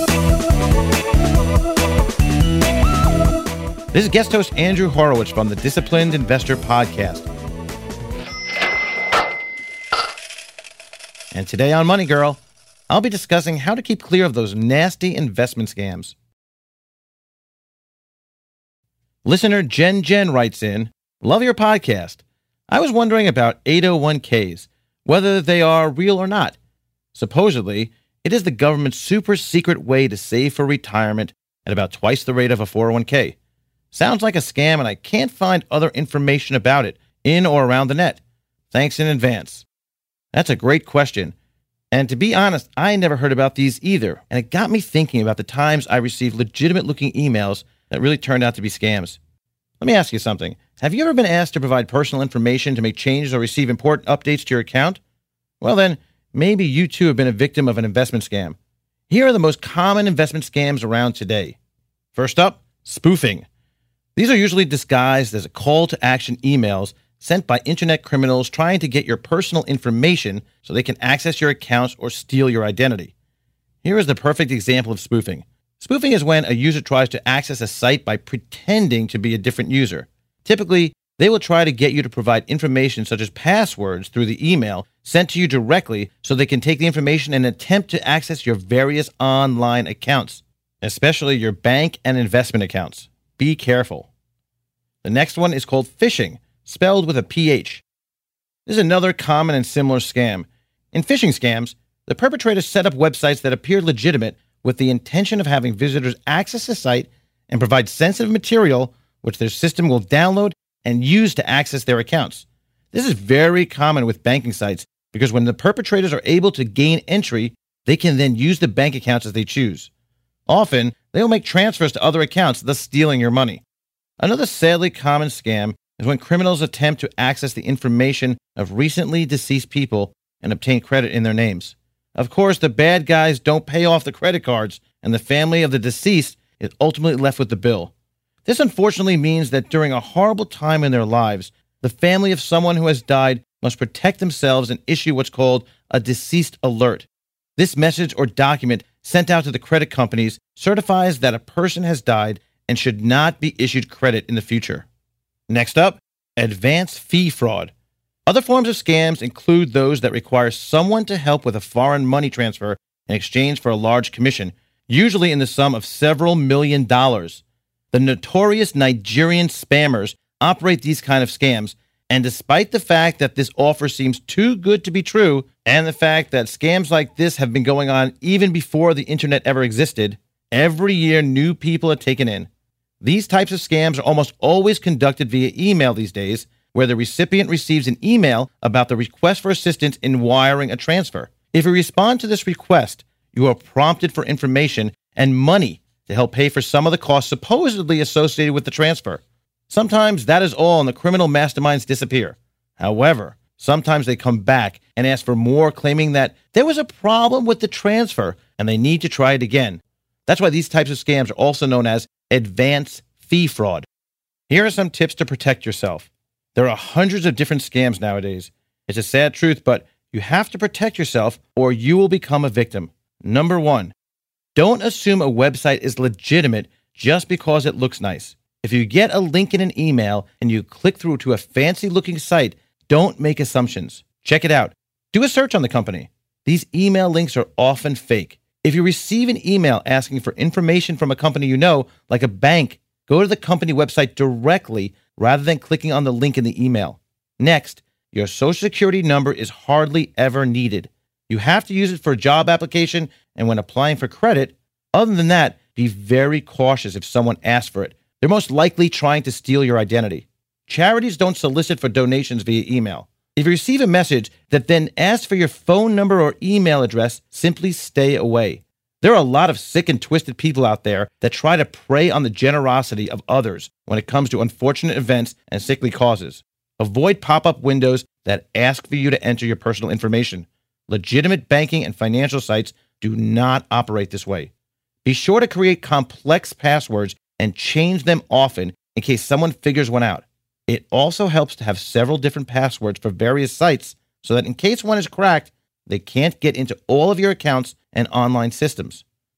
This is guest host Andrew Horowitz from the Disciplined Investor Podcast. And today on Money Girl, I'll be discussing how to keep clear of those nasty investment scams. Listener Jen writes in, "Love your podcast. I was wondering about 801ks, whether they are real or not. Supposedly, it is the government's super secret way to save for retirement at about twice the rate of a 401k. Sounds like a scam, and I can't find other information about it in or around the net. Thanks in advance." That's a great question. And to be honest, I never heard about these either, and it got me thinking about the times I received legitimate-looking emails that really turned out to be scams. Let me ask you something. Have you ever been asked to provide personal information to make changes or receive important updates to your account? Well then, maybe you too have been a victim of an investment scam. Here are the most common investment scams around today. First up, spoofing. These are usually disguised as a call to action emails sent by internet criminals trying to get your personal information so they can access your accounts or steal your identity. Here is the perfect example of spoofing. Spoofing is when a user tries to access a site by pretending to be a different user. Typically, they will try to get you to provide information such as passwords through the email sent to you directly so they can take the information and attempt to access your various online accounts, especially your bank and investment accounts. Be careful. The next one is called phishing, spelled with a PH. This is another common and similar scam. In phishing scams, the perpetrators set up websites that appear legitimate with the intention of having visitors access the site and provide sensitive material which their system will download and use to access their accounts. This is very common with banking sites because when the perpetrators are able to gain entry, they can then use the bank accounts as they choose. Often, they will make transfers to other accounts, thus stealing your money. Another sadly common scam is when criminals attempt to access the information of recently deceased people and obtain credit in their names. Of course, the bad guys don't pay off the credit cards, and the family of the deceased is ultimately left with the bill. This unfortunately means that during a horrible time in their lives, the family of someone who has died must protect themselves and issue what's called a deceased alert. This message or document sent out to the credit companies certifies that a person has died and should not be issued credit in the future. Next up, advance fee fraud. Other forms of scams include those that require someone to help with a foreign money transfer in exchange for a large commission, usually in the sum of several $million. The notorious Nigerian spammers operate these kind of scams, and despite the fact that this offer seems too good to be true, and the fact that scams like this have been going on even before the internet ever existed, every year new people are taken in. These types of scams are almost always conducted via email these days, where the recipient receives an email about the request for assistance in wiring a transfer. If you respond to this request, you are prompted for information and money to help pay for some of the costs supposedly associated with the transfer. Sometimes that is all and the criminal masterminds disappear. However, sometimes they come back and ask for more, claiming that there was a problem with the transfer and they need to try it again. That's why these types of scams are also known as advance fee fraud. Here are some tips to protect yourself. There are hundreds of different scams nowadays. It's a sad truth, but you have to protect yourself or you will become a victim. Number 1, don't assume a website is legitimate just because it looks nice. If you get a link in an email and you click through to a fancy-looking site, don't make assumptions. Check it out. Do a search on the company. These email links are often fake. If you receive an email asking for information from a company you know, like a bank, go to the company website directly rather than clicking on the link in the email. Next, your social security number is hardly ever needed. You have to use it for a job application and when applying for credit. Other than that, be very cautious if someone asks for it. They're most likely trying to steal your identity. Charities don't solicit for donations via email. If you receive a message that then asks for your phone number or email address, simply stay away. There are a lot of sick and twisted people out there that try to prey on the generosity of others when it comes to unfortunate events and sickly causes. Avoid pop-up windows that ask for you to enter your personal information. Legitimate banking and financial sites do not operate this way. Be sure to create complex passwords and change them often in case someone figures one out. It also helps to have several different passwords for various sites so that in case one is cracked, they can't get into all of your accounts and online systems.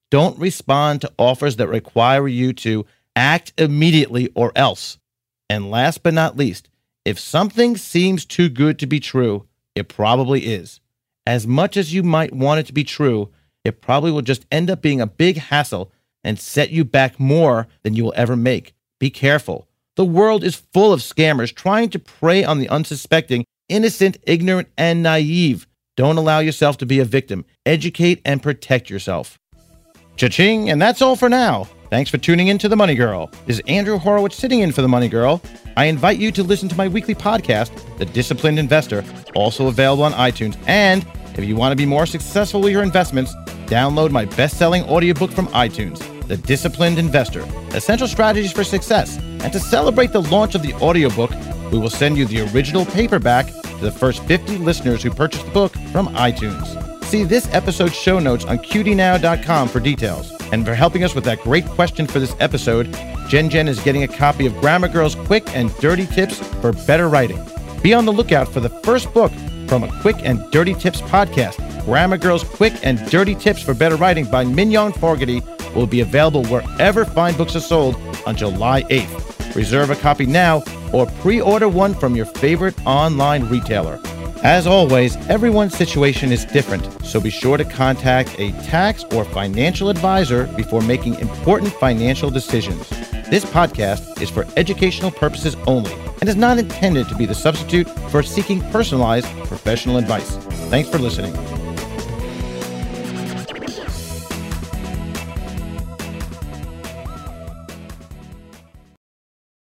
Don't respond to offers that require you to act immediately or else. And last but not least, if something seems too good to be true, it probably is. As much as you might want it to be true, it probably will just end up being a big hassle and set you back more than you will ever make. Be careful. The world is full of scammers trying to prey on the unsuspecting, innocent, ignorant, and naive. Don't allow yourself to be a victim. Educate and protect yourself. Cha-ching, and that's all for now. Thanks for tuning in to The Money Girl. This is Andrew Horowitz sitting in for The Money Girl. I invite you to listen to my weekly podcast, The Disciplined Investor, also available on iTunes. And if you want to be more successful with your investments, download my best-selling audiobook from iTunes, The Disciplined Investor, Essential Strategies for Success. And to celebrate the launch of the audiobook, we will send you the original paperback to the first 50 listeners who purchase the book from iTunes. See this episode's show notes on qdnow.com for details. And for helping us with that great question for this episode, Jen is getting a copy of Grammar Girl's Quick and Dirty Tips for Better Writing. Be on the lookout for the first book from a Quick and Dirty Tips podcast. Grammar Girl's Quick and Dirty Tips for Better Writing by Mignon Fogarty will be available wherever fine books are sold on July 8th. Reserve a copy now or pre-order one from your favorite online retailer. As always, everyone's situation is different, so be sure to contact a tax or financial advisor before making important financial decisions. This podcast is for educational purposes only and is not intended to be the substitute for seeking personalized professional advice. Thanks for listening.